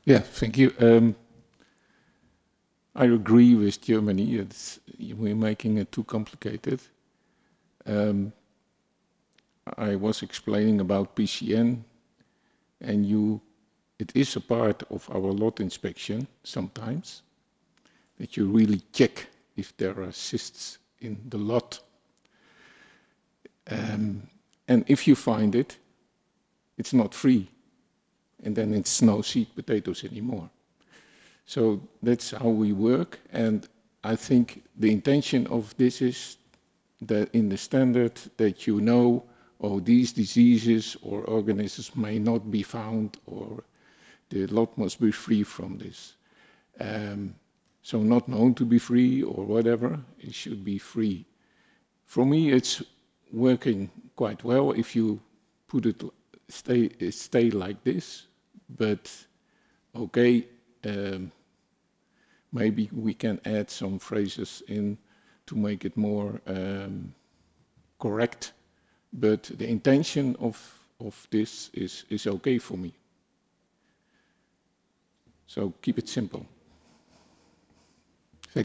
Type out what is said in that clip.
Yeah, thank you. I agree with Germany. We're making it too complicated. Um, I was explaining about PCN, and it is a part of our lot inspection sometimes, that you really check if there are cysts in the lot. And if you find it, it's not free, and then it's no seed potatoes anymore. So that's how we work, and I think the intention of this is that in the standard that you know, oh, these diseases or organisms may not be found, or the lot must be free from this. So not known to be free or whatever, it should be free. For me, it's working quite well if you put it stay like this, but okay, maybe we can add some phrases in to make it more correct, but the intention of this is okay for me. So keep it simple.